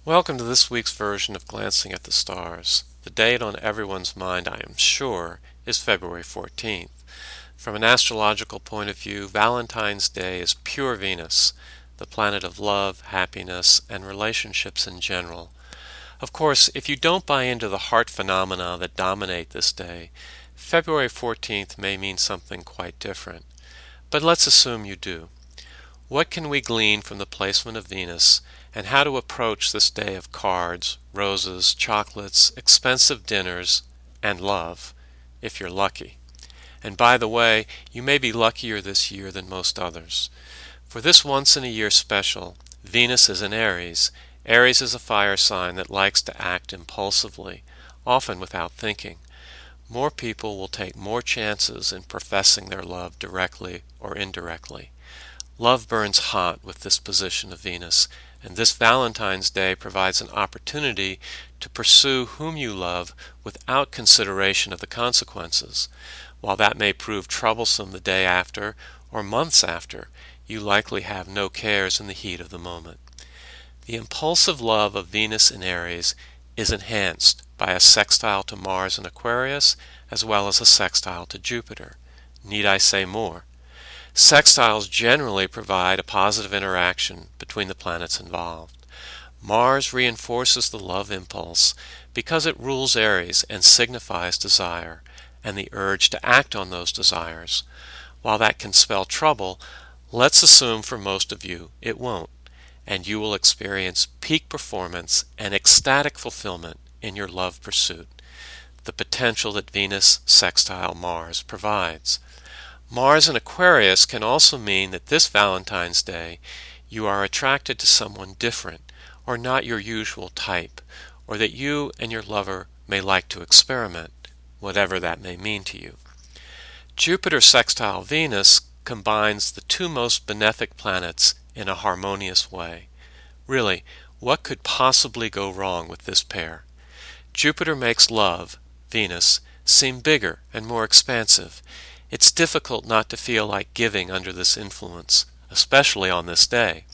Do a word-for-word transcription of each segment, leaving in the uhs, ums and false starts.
Welcome to this week's version of Glancing at the Stars. The date on everyone's mind, I am sure, is February fourteenth. From an astrological point of view, Valentine's Day is pure Venus, the planet of love, happiness, and relationships in general. Of course, if you don't buy into the heart phenomena that dominate this day, February fourteenth may mean something quite different. But let's assume you do. What can we glean from the placement of Venus, and how to approach this day of cards, roses, chocolates, expensive dinners, and love, if you're lucky? And by the way, you may be luckier this year than most others. For this once-in-a-year special, Venus is in Aries. Aries is a fire sign that likes to act impulsively, often without thinking. More people will take more chances in professing their love directly or indirectly. Love burns hot with this position of Venus, and this Valentine's Day provides an opportunity to pursue whom you love without consideration of the consequences. While that may prove troublesome the day after or months after, you likely have no cares in the heat of the moment. The impulsive love of Venus in Aries is enhanced by a sextile to Mars in Aquarius as well as a sextile to Jupiter. Need I say more? Sextiles generally provide a positive interaction between the planets involved. Mars reinforces the love impulse because it rules Aries and signifies desire and the urge to act on those desires. While that can spell trouble, let's assume for most of you it won't, and you will experience peak performance and ecstatic fulfillment in your love pursuit, the potential that Venus sextile Mars provides. Mars in Aquarius can also mean that this Valentine's Day you are attracted to someone different or not your usual type, or that you and your lover may like to experiment, whatever that may mean to you. Jupiter sextile Venus combines the two most benefic planets in a harmonious way. Really, what could possibly go wrong with this pair? Jupiter makes love, Venus, seem bigger and more expansive. It's difficult not to feel like giving under this influence, especially on this day.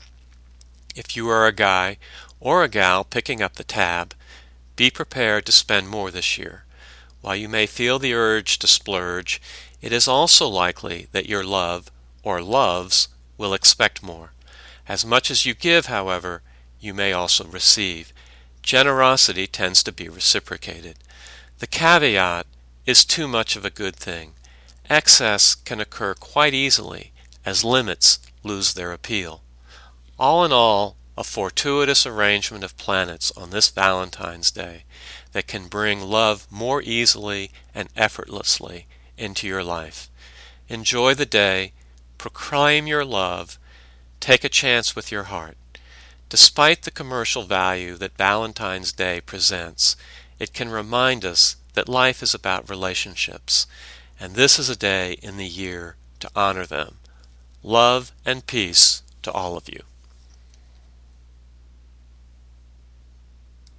If you are a guy or a gal picking up the tab, be prepared to spend more this year. While you may feel the urge to splurge, it is also likely that your love, or loves, will expect more. As much as you give, however, you may also receive. Generosity tends to be reciprocated. The caveat is too much of a good thing. Excess can occur quite easily as limits lose their appeal. All in all, a fortuitous arrangement of planets on this Valentine's Day that can bring love more easily and effortlessly into your life. Enjoy the day, proclaim your love, take a chance with your heart. Despite the commercial value that Valentine's Day presents, it can remind us that life is about relationships, and this is a day in the year to honor them. Love and peace to all of you.